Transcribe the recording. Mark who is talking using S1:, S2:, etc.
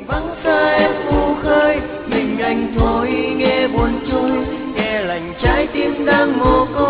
S1: vắng xa em u khơi, mình anh thôi nghe buồn trôi, nghe lạnh trái tim đang mồ côi.